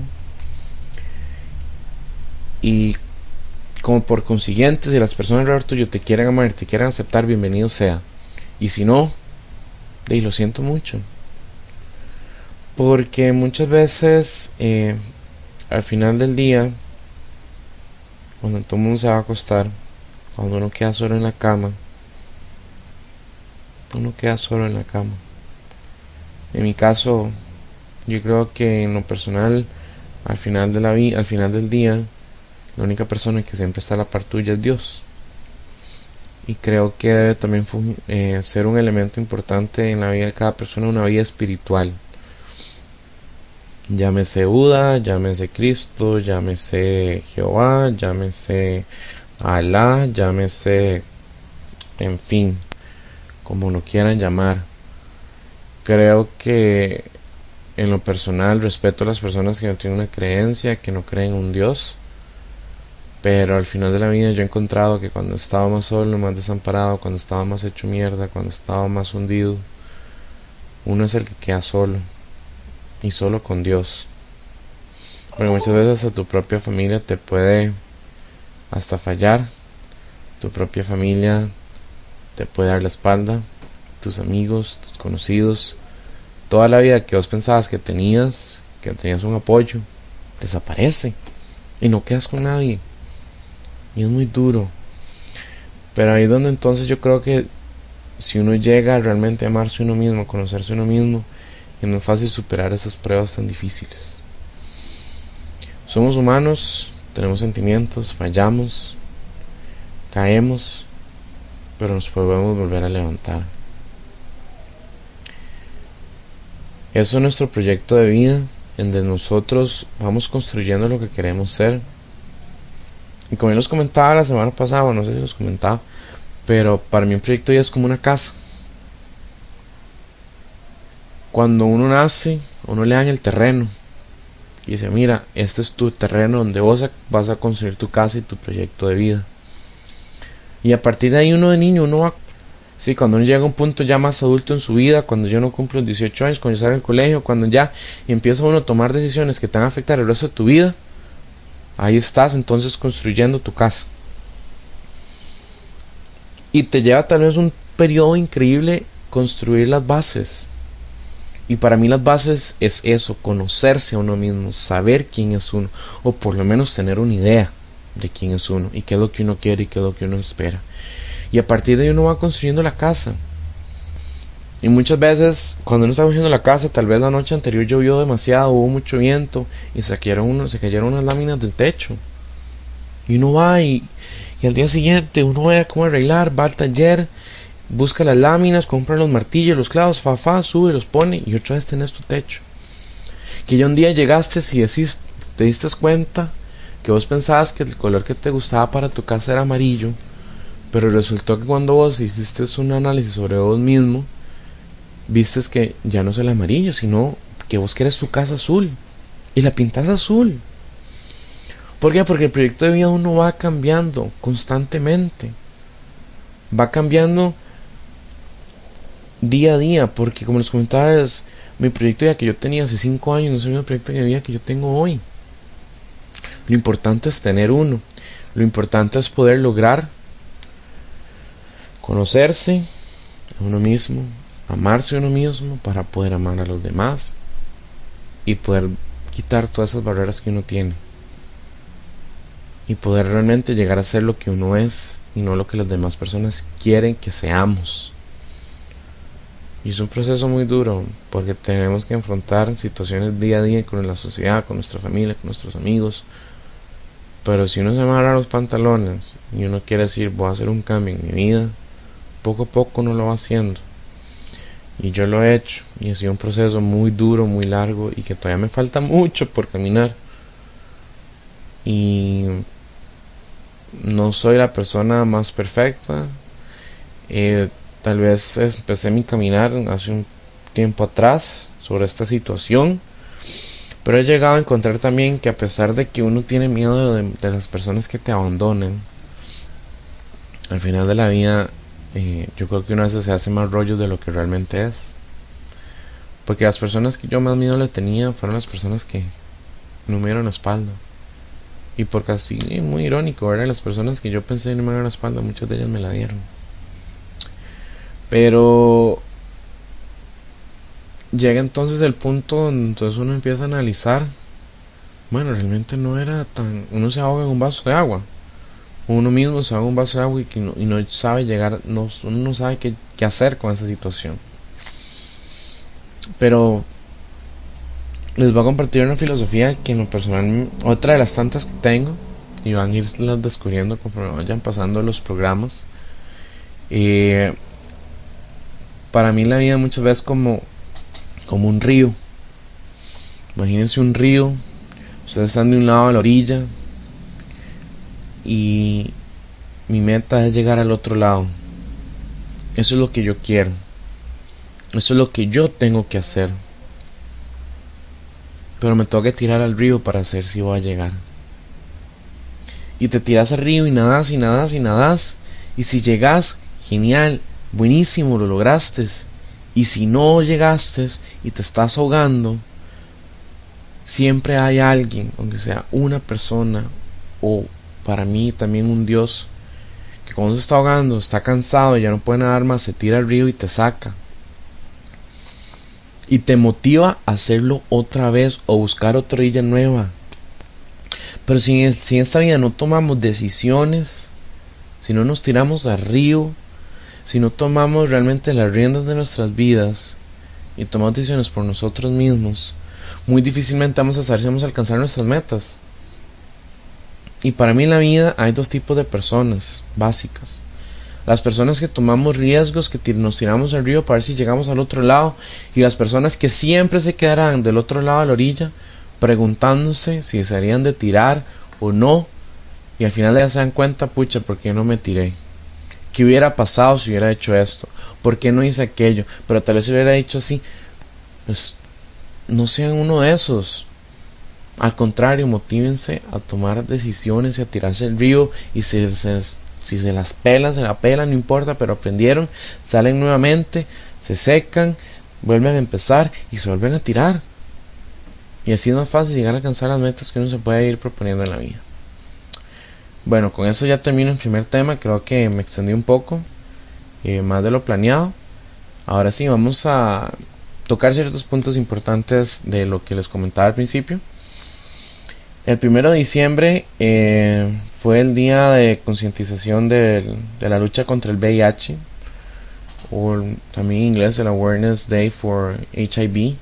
y como por consiguiente, si las personas alrededor tuyo te quieren amar y te quieren aceptar, bienvenido sea. Y si no, y lo siento mucho, porque muchas veces eh, al final del día, cuando todo el mundo se va a acostar, cuando uno queda solo en la cama, uno queda solo en la cama. En mi caso, yo creo que en lo personal, al final de la vi al final del día, la única persona que siempre está a la par tuya es Dios. Y creo que debe también eh, ser un elemento importante en la vida de cada persona, una vida espiritual. Llámese Buda, llámese Cristo, llámese Jehová, llámese Alá, llámese, en fin, como lo quieran llamar. Creo que en lo personal respeto a las personas que no tienen una creencia, que no creen en un Dios, pero al final de la vida yo he encontrado que cuando estaba más solo, más desamparado, cuando estaba más hecho mierda, cuando estaba más hundido, uno es el que queda solo, y solo con Dios. Porque muchas veces a tu propia familia te puede hasta fallar, tu propia familia te puede dar la espalda, tus amigos, tus conocidos, toda la vida que vos pensabas que tenías, que tenías un apoyo, desaparece y no quedas con nadie. Y es muy duro. Pero ahí es donde entonces yo creo que si uno llega a realmente amarse a uno mismo, a conocerse a uno mismo, es más fácil superar esas pruebas tan difíciles. Somos humanos, tenemos sentimientos, fallamos, caemos, pero nos podemos volver a levantar. Eso es nuestro proyecto de vida, en donde nosotros vamos construyendo lo que queremos ser. Y como yo les comentaba la semana pasada, no sé si los comentaba, pero para mí un proyecto de vida es como una casa. Cuando uno nace, uno le dan el terreno y dice, mira, este es tu terreno donde vos vas a construir tu casa y tu proyecto de vida. Y a partir de ahí uno de niño, uno va, sí, cuando uno llega a un punto ya más adulto en su vida, cuando yo no cumplo los dieciocho años, cuando yo salgo del colegio, cuando ya empieza uno a tomar decisiones que te van a afectar el resto de tu vida, ahí estás entonces construyendo tu casa. Y te lleva tal vez un periodo increíble construir las bases. Y para mí las bases es eso, conocerse a uno mismo, saber quién es uno, o por lo menos tener una idea de quién es uno, y qué es lo que uno quiere y qué es lo que uno espera. Y a partir de ahí uno va construyendo la casa. Y muchas veces cuando uno está construyendo la casa, tal vez la noche anterior llovió demasiado, hubo mucho viento, y se cayeron, uno, se cayeron unas láminas del techo. Y uno va y, y al día siguiente uno ve cómo arreglar, va al taller, busca las láminas, compra los martillos, los clavos, fa, fa, sube, los pone y otra vez tenés tu techo. Que ya un día llegaste y decís, te diste cuenta que vos pensabas que el color que te gustaba para tu casa era amarillo, pero resultó que cuando vos hiciste un análisis sobre vos mismo, vistes que ya no es el amarillo, sino que vos querés tu casa azul y la pintas azul. ¿Por qué? Porque el proyecto de vida uno va cambiando constantemente, va cambiando día a día, porque como les comentaba, es, mi proyecto de vida que yo tenía hace cinco años no es el mismo proyecto de vida que yo tengo hoy. Lo importante es tener uno, lo importante es poder lograr conocerse a uno mismo, amarse a uno mismo para poder amar a los demás y poder quitar todas esas barreras que uno tiene y poder realmente llegar a ser lo que uno es y no lo que las demás personas quieren que seamos. Y es un proceso muy duro porque tenemos que enfrentar situaciones día a día con la sociedad, con nuestra familia, con nuestros amigos. Pero si uno se amarra los pantalones y uno quiere decir voy a hacer un cambio en mi vida, poco a poco uno lo va haciendo. Y yo lo he hecho y ha sido un proceso muy duro, muy largo y que todavía me falta mucho por caminar. Y no soy la persona más perfecta. Eh, tal vez empecé mi caminar hace un tiempo atrás sobre esta situación. Pero he llegado a encontrar también que a pesar de que uno tiene miedo de, de las personas que te abandonen, al final de la vida eh, yo creo que uno a veces se hace más rollo de lo que realmente es. Porque las personas que yo más miedo le tenía fueron las personas que no me dieron la espalda. Y por casi muy irónico, ¿verdad? Las personas que yo pensé no me dieron la espalda, muchas de ellas me la dieron. Pero llega entonces el punto donde entonces uno empieza a analizar, bueno, realmente no era tan, uno se ahoga en un vaso de agua, uno mismo se ahoga en un vaso de agua y, que no, y no sabe llegar, no, uno no sabe qué, qué hacer con esa situación. Pero les voy a compartir una filosofía que en lo personal, otra de las tantas que tengo, y van a irlas descubriendo conforme vayan pasando los programas. Eh, para mí la vida muchas veces como como un río. Imagínense un río, ustedes están de un lado a la orilla y mi meta es llegar al otro lado. Eso es lo que yo quiero, eso es lo que yo tengo que hacer, pero me tengo que tirar al río para hacer si voy a llegar. Y te tiras al río y nadas y nadas y nadas, y si llegas, genial, buenísimo, lo lograste. Y si no llegaste y te estás ahogando, siempre hay alguien, aunque sea una persona, o para mí también un Dios, que cuando se está ahogando, está cansado y ya no puede nadar más, se tira al río y te saca. Y te motiva a hacerlo otra vez o buscar otra orilla nueva. Pero si en, si en esta vida no tomamos decisiones, si no nos tiramos al río, si no tomamos realmente las riendas de nuestras vidas y tomamos decisiones por nosotros mismos, muy difícilmente vamos a saber si vamos a alcanzar nuestras metas. Y para mí en la vida hay dos tipos de personas básicas: las personas que tomamos riesgos, que nos tiramos al río para ver si llegamos al otro lado, y las personas que siempre se quedarán del otro lado de la orilla preguntándose si se harían de tirar o no, y al final ya se dan cuenta, pucha, ¿por qué no me tiré? ¿Qué hubiera pasado si hubiera hecho esto? ¿Por qué no hice aquello? Pero tal vez si hubiera dicho así. pues no sean uno de esos. Al contrario, motívense a tomar decisiones y a tirarse el río. Y si se, si se las pelan, se la pelan, no importa, pero aprendieron, salen nuevamente, se secan, vuelven a empezar y se vuelven a tirar. Y así es más fácil llegar a alcanzar las metas que uno se puede ir proponiendo en la vida. Bueno, con eso ya termino el primer tema. Creo que me extendí un poco, eh, más de lo planeado. Ahora sí, vamos a tocar ciertos puntos importantes de lo que les comentaba al principio. El primero de diciembre eh, fue el día de concientización de, de la lucha contra el V I H, o también en inglés el Awareness Day for H I V.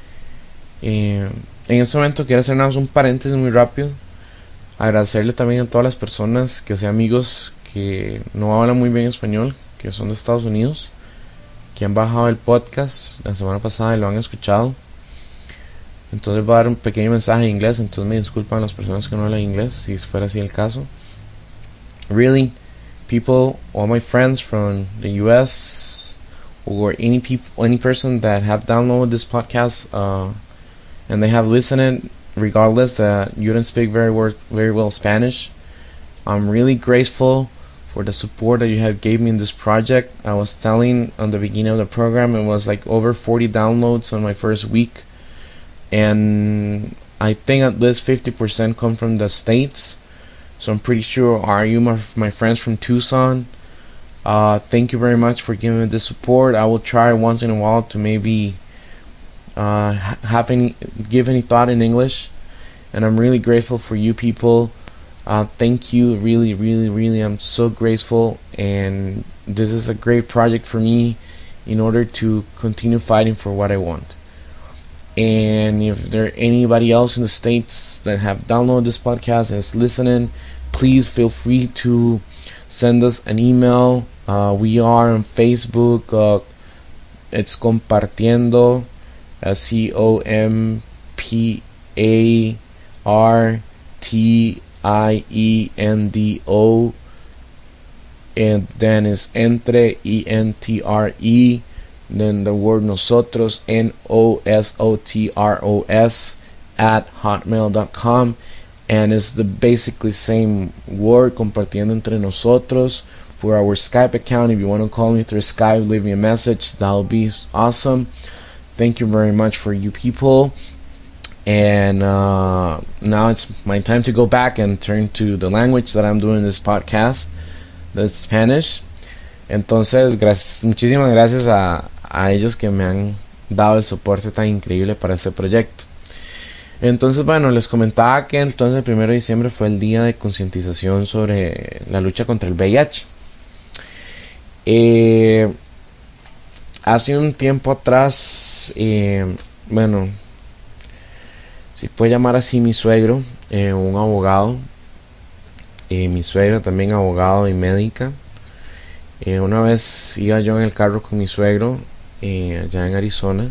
Eh, en este momento quiero hacer un paréntesis muy rápido. Agradecerle también a todas las personas, que sean amigos que no hablan muy bien español, que son de Estados Unidos, que han bajado el podcast la semana pasada y lo han escuchado. Entonces voy a dar un pequeño mensaje en inglés, entonces me disculpan las personas que no hablan inglés si fuera así el caso. Really, people, all my friends from the U S, or any people, any person that have downloaded this podcast, uh, and they have listened, regardless that you don't speak very wor- very well Spanish, I'm really grateful for the support that you have gave me in this project. I was telling on the beginning of the program, it was like over forty downloads on my first week, and I think at least fifty percent come from the States. So I'm pretty sure are you my, my friends from Tucson. Uh, thank you very much for giving me the support. I will try once in a while to maybe uh, have any give any thought in English, and I'm really grateful for you people. Uh, thank you, really, really, really. I'm so grateful, and this is a great project for me in order to continue fighting for what I want. And if there anybody else in the States that have downloaded this podcast and is listening, please feel free to send us an email. Uh, we are on Facebook. Uh, it's compartiendo, uh, C O M P A R T I E N D O, and then it's entre, E N T R E, then the word nosotros, N O S O T R O S, at hotmail dot com, and it's the basically same word, compartiendo entre nosotros. For our Skype account, if you want to call me through Skype, leave me a message, that'll be awesome. Thank you very much for you people. And uh, now it's my time to go back and turn to the language that I'm doing this podcast, the Spanish. Entonces, gracias, muchísimas gracias a, a ellos que me han dado el soporte tan increíble para este proyecto. Entonces, bueno, les comentaba que entonces el primero de diciembre fue el día de concientización sobre la lucha contra el V I H. Eh, hace un tiempo atrás, eh, bueno, si puede llamar así, mi suegro, eh, un abogado, eh, mi suegra también abogado y médica. Eh, una vez iba yo en el carro con mi suegro, eh, allá en Arizona,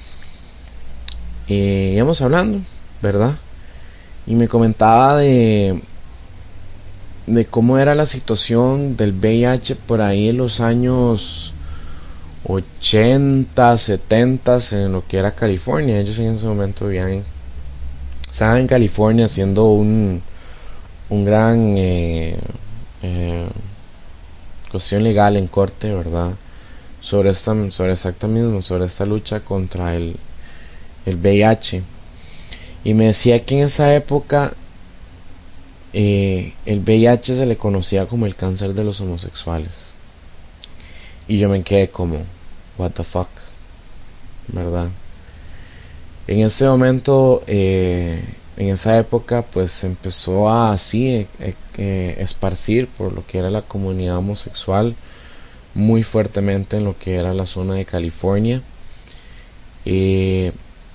eh, íbamos hablando, ¿verdad? Y me comentaba de de cómo era la situación del V I H por ahí en los años ochenta, setenta, en lo que era California. Ellos en ese momento vivían, estaban en California haciendo un un gran eh, eh, cuestión legal en corte, ¿verdad? Sobre esta, sobre exacta mismo, sobre esta lucha contra el, el V I H. Y me decía que en esa época eh, el V I H se le conocía como el cáncer de los homosexuales. Y yo me quedé como, what the fuck, ¿verdad? En ese momento, eh, en esa época, pues empezó a así eh, eh, esparcir por lo que era la comunidad homosexual muy fuertemente en lo que era la zona de California. Eh,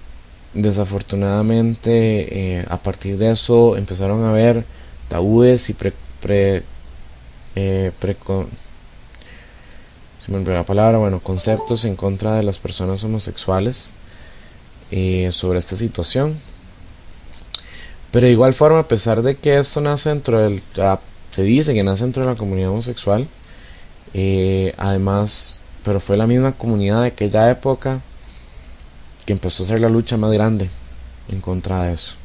desafortunadamente, eh, a partir de eso empezaron a haber tabúes y pre, pre, eh, pre se me olvidó la palabra, bueno, conceptos en contra de las personas homosexuales eh, sobre esta situación. Pero de igual forma, a pesar de que esto nace dentro del, ya se dice que nace dentro de la comunidad homosexual, eh, además, pero fue la misma comunidad de aquella época que empezó a ser la lucha más grande en contra de eso,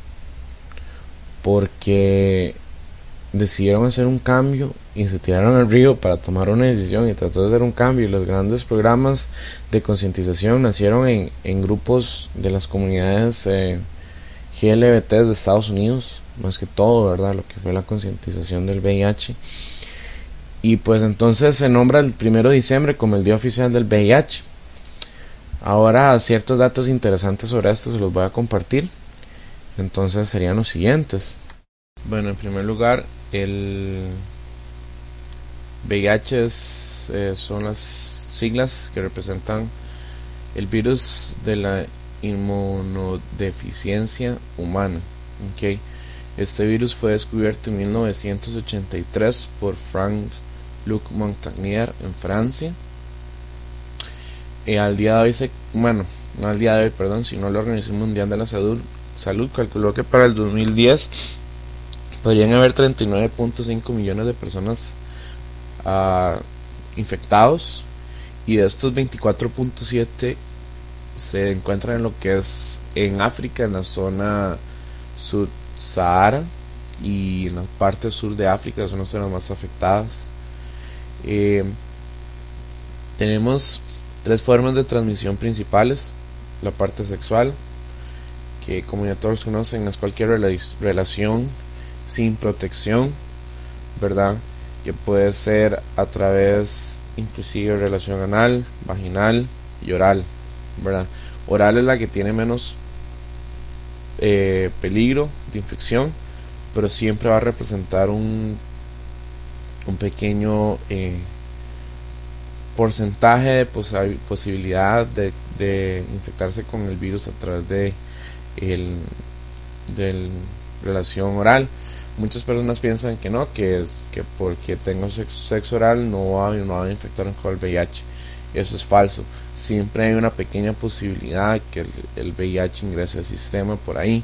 porque decidieron hacer un cambio y se tiraron al río para tomar una decisión y tratar de hacer un cambio. Y los grandes programas de concientización nacieron en, en grupos de las comunidades eh, G L B T de Estados Unidos, más que todo, ¿verdad? Lo que fue la concientización del V I H. Y pues entonces se nombra el primero de diciembre como el Día Oficial del V I H. Ahora ciertos datos interesantes sobre esto se los voy a compartir. Entonces serían los siguientes. Bueno, en primer lugar, el V I H es, eh, son las siglas que representan el virus de la inmunodeficiencia humana. Okay. Este virus fue descubierto en mil novecientos ochenta y tres por Franck-Luc Montagnier en Francia. Eh, al día de hoy se, bueno, no al día de hoy, perdón, sino la Organización Mundial de la Salud, Salud calculó que para el dos mil diez podrían haber treinta y nueve punto cinco millones de personas uh, infectados, y de estos veinticuatro punto siete se encuentran en lo que es en África, en la zona sub-Sahara, y en la parte sur de África son las zonas más afectadas. Eh, tenemos tres formas de transmisión principales: la parte sexual, que como ya todos conocen es cualquier rela- relación sin protección, ¿verdad? Que puede ser a través inclusive relación anal, vaginal y oral, ¿verdad? Oral es la que tiene menos eh, peligro de infección, pero siempre va a representar un, un pequeño eh, porcentaje de posi- posibilidad de, de infectarse con el virus a través de el, del relación oral. Muchas personas piensan que no, que es que porque tengo sexo, sexo oral no va, no va a infectar con el V I H. Eso es falso. Siempre hay una pequeña posibilidad que el, el V I H ingrese al sistema por ahí.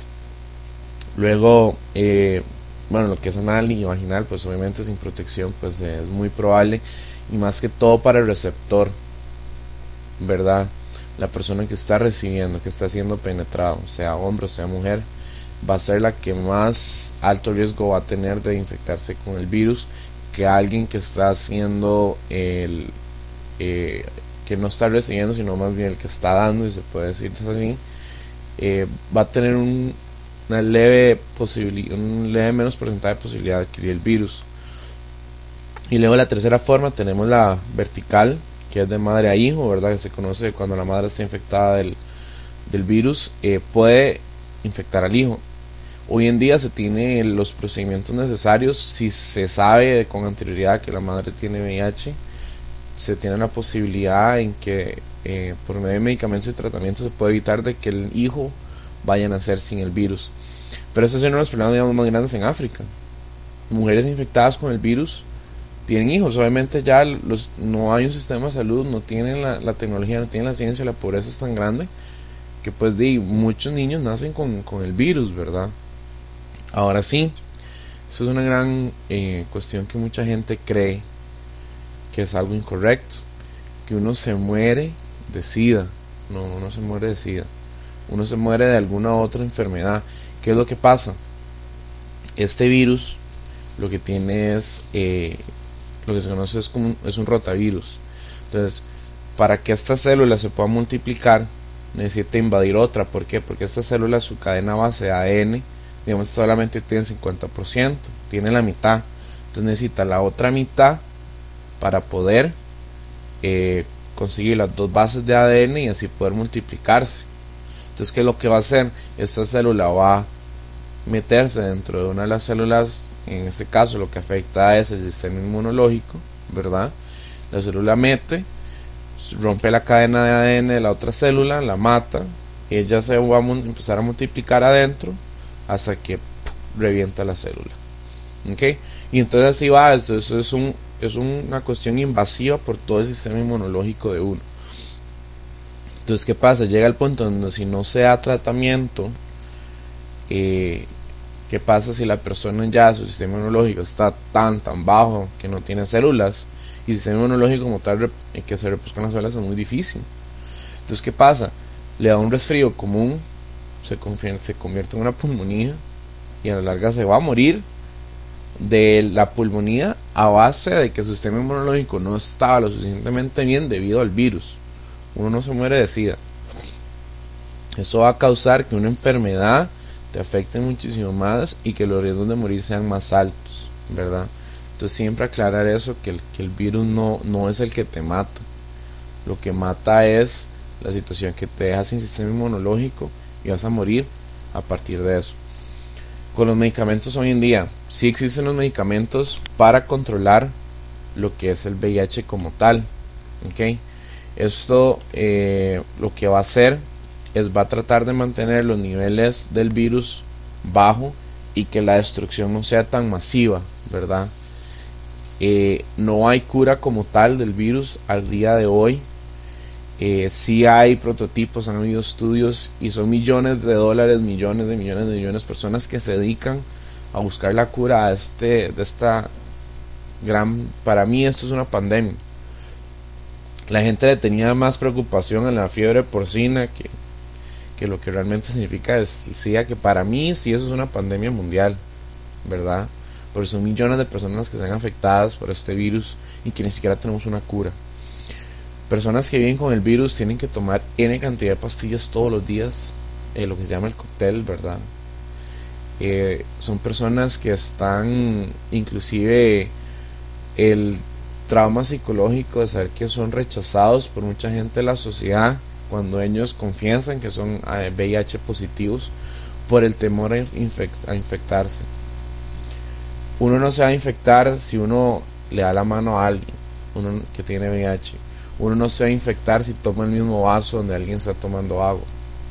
Luego, eh, bueno, lo que es anal y vaginal, pues obviamente sin protección, pues eh, es muy probable, y más que todo para el receptor, ¿verdad? La persona que está recibiendo, que está siendo penetrado, sea hombre o sea mujer, va a ser la que más alto riesgo va a tener de infectarse con el virus que alguien que está haciendo el eh, que no está recibiendo, sino más bien el que está dando, y se puede decir así. Eh, va a tener un, una leve posibilidad, un leve menos porcentaje de posibilidad de adquirir el virus. Y luego la tercera forma tenemos la vertical, que es de madre a hijo, ¿verdad? Que se conoce cuando la madre está infectada del, del virus, eh, puede infectar al hijo. Hoy en día se tienen los procedimientos necesarios. Si se sabe con anterioridad que la madre tiene V I H, se tiene la posibilidad en que eh, por medio de medicamentos y tratamientos se puede evitar de que el hijo vaya a nacer sin el virus. Pero ese es uno de los problemas, digamos, más grandes en África. Mujeres infectadas con el virus tienen hijos. Obviamente ya los, no hay un sistema de salud, no tienen la, la tecnología, no tienen la ciencia, la pobreza es tan grande que pues de muchos niños nacen con, con el virus, ¿verdad? Ahora sí, eso es una gran eh, cuestión que mucha gente cree que es algo incorrecto, que uno se muere de SIDA. No, uno se muere de SIDA, uno se muere de alguna otra enfermedad. ¿Qué es lo que pasa? Este virus lo que tiene es eh, lo que se conoce es, como, es un rotavirus. Entonces, para que esta célula se pueda multiplicar, necesita invadir otra. ¿Por qué? Porque esta célula, su cadena base A D N, digamos, solamente tiene cincuenta por ciento, tiene la mitad. Entonces necesita la otra mitad para poder eh, conseguir las dos bases de A D N y así poder multiplicarse. Entonces, ¿qué es lo que va a hacer? Esta célula va a meterse dentro de una de las células. En este caso lo que afecta es el sistema inmunológico, ¿verdad? La célula mete, rompe la cadena de A D N de la otra célula, la mata, ella se va a empezar a multiplicar adentro hasta que ¡pum!, revienta la célula. ¿Okay? Y entonces así va, esto, eso es, un, es una cuestión invasiva por todo el sistema inmunológico de uno. Entonces, ¿qué pasa? Llega el punto donde si no se da tratamiento, eh, ¿qué pasa si la persona ya, su sistema inmunológico está tan tan bajo que no tiene células? Y el sistema inmunológico como tal, que se reproduzcan las células, es muy difícil. Entonces, ¿qué pasa? le da un resfrío común, se convierte, se convierte en una pulmonía y a la larga se va a morir de la pulmonía a base de que su sistema inmunológico no estaba lo suficientemente bien debido al virus. Uno no se muere de SIDA. Eso va a causar que una enfermedad te afecte muchísimo más y que los riesgos de morir sean más altos, ¿verdad? Entonces siempre aclarar eso, que el, que el virus no, no es el que te mata. Lo que mata es la situación que te deja sin sistema inmunológico y vas a morir a partir de eso. Con los medicamentos hoy en día, sí existen los medicamentos para controlar lo que es el V I H como tal, ¿ok? Esto eh, lo que va a hacer es va a tratar de mantener los niveles del virus bajo y que la destrucción no sea tan masiva, ¿verdad? Eh, no hay cura como tal del virus al día de hoy. Eh, sí hay prototipos, han habido estudios y son millones de dólares, millones de millones de millones de personas que se dedican a buscar la cura a este, de esta gran, para mí esto es una pandemia. La gente le tenía más preocupación a la fiebre porcina que, que lo que realmente significa es SIDA, que para mí sí eso es una pandemia mundial, ¿verdad? Porque son millones de personas que están afectadas por este virus y que ni siquiera tenemos una cura. Personas que viven con el virus tienen que tomar N cantidad de pastillas todos los días, eh, lo que se llama el cóctel, ¿verdad? Eh, son personas que están, inclusive el trauma psicológico de saber que son rechazados por mucha gente de la sociedad cuando ellos confiesan que son eh, V I H positivos, por el temor a, infect- a infectarse. Uno no se va a infectar si uno le da la mano a alguien, uno que tiene V I H. Uno no se va a infectar si toma el mismo vaso donde alguien está tomando agua,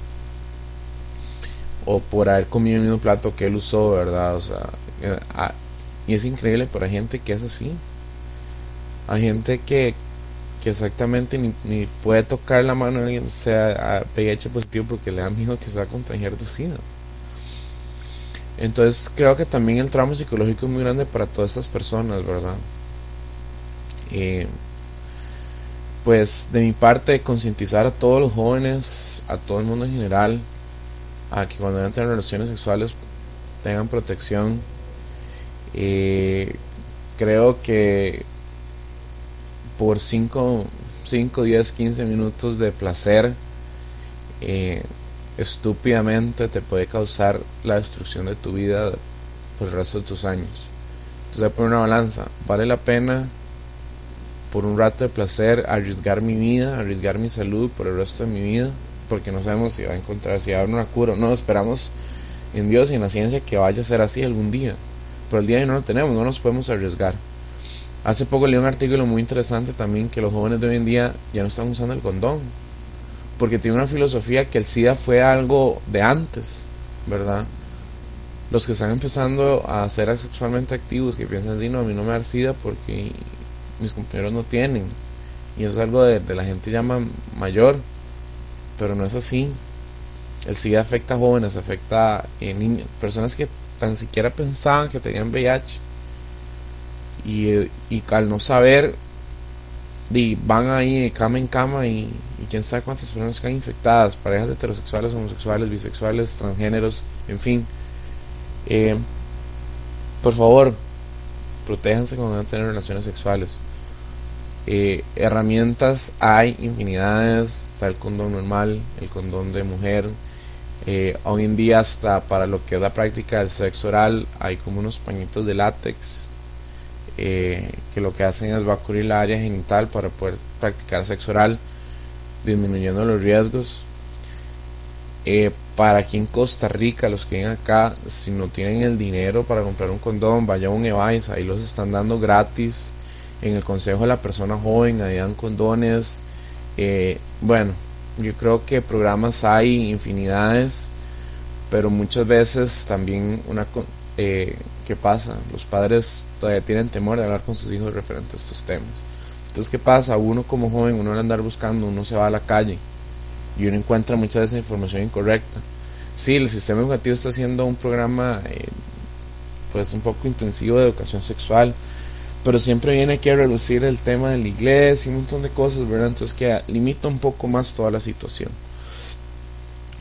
o por haber comido el mismo plato que él usó, ¿verdad? O sea, eh, ah, y es increíble, pero hay gente que es así. Hay gente que, que exactamente ni, ni puede tocar la mano de alguien sea V I H positivo porque le da miedo que se va a contagiar de SIDA. Entonces creo que también el trauma psicológico es muy grande para todas estas personas, ¿verdad? Eh, pues de mi parte, concientizar a todos los jóvenes, a todo el mundo en general, a que cuando vayan a tener relaciones sexuales tengan protección. Eh, creo que por cinco, diez, quince minutos de placer eh, estúpidamente te puede causar la destrucción de tu vida por el resto de tus años. Entonces voy a poner una balanza. ¿Vale la pena por un rato de placer arriesgar mi vida, arriesgar mi salud por el resto de mi vida? Porque no sabemos si va a encontrar, si va a haber una cura. No, esperamos en Dios y en la ciencia que vaya a ser así algún día, pero el día de hoy no lo tenemos, no nos podemos arriesgar. Hace poco leí un artículo muy interesante también, que los jóvenes de hoy en día ya no están usando el condón, porque tiene una filosofía que el SIDA fue algo de antes, ¿verdad? Los que están empezando a ser sexualmente activos, que piensan, no, a mí no me da SIDA porque mis compañeros no tienen, y eso es algo de, de la gente llama mayor, pero no es así. El SIDA afecta a jóvenes, afecta a niños, personas que tan siquiera pensaban que tenían V I H, y, y al no saber, y van ahí de cama en cama y, y quién sabe cuántas personas quedan infectadas, parejas heterosexuales, homosexuales, bisexuales, transgéneros, en fin. Eh, por favor, protéjanse cuando van a tener relaciones sexuales. Eh, herramientas hay infinidades, está el condón normal, el condón de mujer. Eh, hoy en día hasta para lo que es la práctica del sexo oral hay como unos pañitos de látex eh, que lo que hacen es va a cubrir la área genital para poder practicar sexo oral, disminuyendo los riesgos. Eh, para aquí en Costa Rica, los que vienen acá, si no tienen el dinero para comprar un condón, vaya a un Evice, ahí los están dando gratis. En el consejo de la persona joven, ahí dan condones. Eh, bueno, yo creo que programas hay infinidades, pero muchas veces también una eh, ¿qué pasa? Los padres todavía tienen temor de hablar con sus hijos referente a estos temas. Entonces, ¿qué pasa? Uno como joven, uno al andar buscando, uno se va a la calle y uno encuentra mucha de esa información incorrecta. Sí, el sistema educativo está haciendo un programa eh, pues un poco intensivo de educación sexual, pero siempre viene aquí a reducir el tema del inglés y un montón de cosas, ¿verdad? Entonces que limita un poco más toda la situación.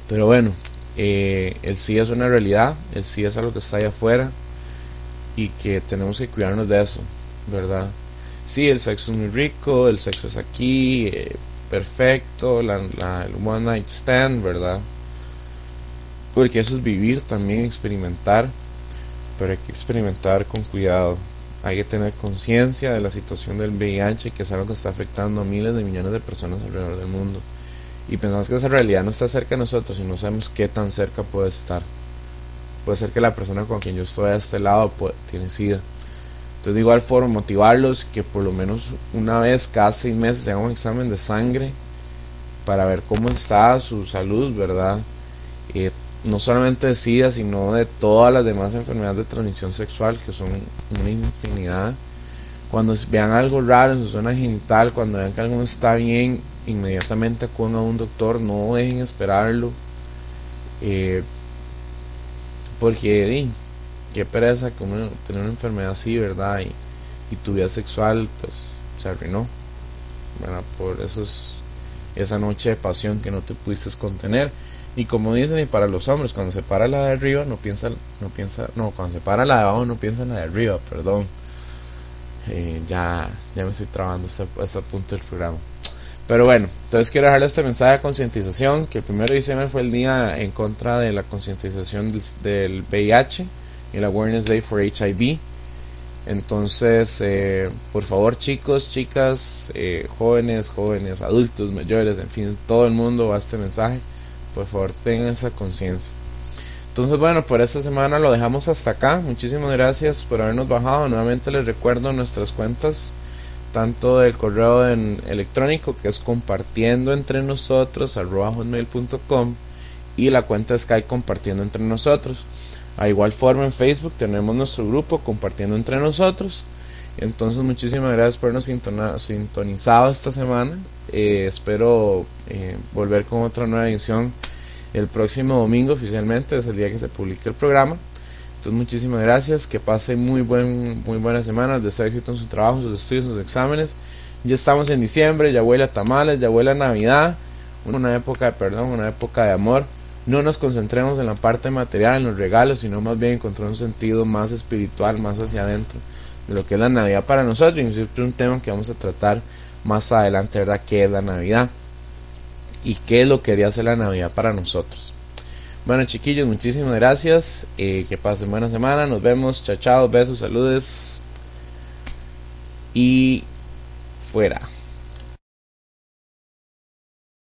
Pero bueno, eh, el SIDA es una realidad, el SIDA es algo que está allá afuera y que tenemos que cuidarnos de eso, ¿verdad? Sí, el sexo es muy rico, el sexo es aquí, eh, perfecto, la, la, el one night stand, ¿verdad? Porque eso es vivir también, experimentar, pero hay que experimentar con cuidado. Hay que tener conciencia de la situación del V I H, que es algo que está afectando a miles de millones de personas alrededor del mundo. Y pensamos que esa realidad no está cerca de nosotros y no sabemos qué tan cerca puede estar. Puede ser que la persona con quien yo estoy a este lado puede, tiene SIDA. Entonces, de igual forma, motivarlos que por lo menos una vez cada seis meses se haga un examen de sangre para ver cómo está su salud, ¿verdad? Eh, no solamente de SIDA, sino de todas las demás enfermedades de transmisión sexual, que son una infinidad. Cuando vean algo raro en su zona genital, cuando vean que algo no está bien, inmediatamente acudan a un doctor, no dejen esperarlo. Eh, porque, di, qué pereza como tener una enfermedad así, ¿verdad? Y, y tu vida sexual, pues, se arruinó, ¿verdad? Por esos, esa noche de pasión que no te pudiste contener. Y como dicen, y para los hombres, cuando se para la de arriba, no piensa, no piensa, no, cuando se para la de abajo, no piensa en la de arriba, perdón. Eh, ya, ya me estoy trabando hasta este punto del programa. Pero bueno, entonces quiero dejarle este mensaje de concientización, que el primero de diciembre fue el día en contra de la concientización del, del V I H, el Awareness Day for H I V. Entonces, eh, por favor, chicos, chicas, eh, jóvenes, jóvenes, adultos, mayores, en fin, todo el mundo va a este mensaje. Por favor, tengan esa conciencia. Entonces, bueno, por esta semana lo dejamos hasta acá. Muchísimas gracias por habernos bajado. Nuevamente les recuerdo nuestras cuentas, tanto del correo en electrónico, que es compartiendo entre nosotros arroba hotmail punto com, y la cuenta de Skype compartiendo entre nosotros. A igual forma en Facebook tenemos nuestro grupo compartiendo entre nosotros. Entonces, muchísimas gracias por habernos sintonizado esta semana. eh, espero eh, volver con otra nueva edición el próximo domingo. Oficialmente es el día que se publique el programa. Entonces, muchísimas gracias, que pasen muy buen muy buenas semanas, deseo éxito en su trabajo, sus estudios, sus exámenes. Ya estamos en diciembre, ya huele a tamales, ya huele a Navidad, una época de perdón, una época de amor. No nos concentremos en la parte material, en los regalos, sino más bien encontrar un sentido más espiritual, más hacia adentro de lo que es la Navidad para nosotros. Y siempre un tema que vamos a tratar más adelante, ¿verdad? ¿Qué es la Navidad? ¿Y qué es lo que quería hacer la Navidad para nosotros? Bueno, chiquillos, muchísimas gracias. Eh, que pasen buena semana. Nos vemos. Chao, chao. Besos, saludos. Y fuera.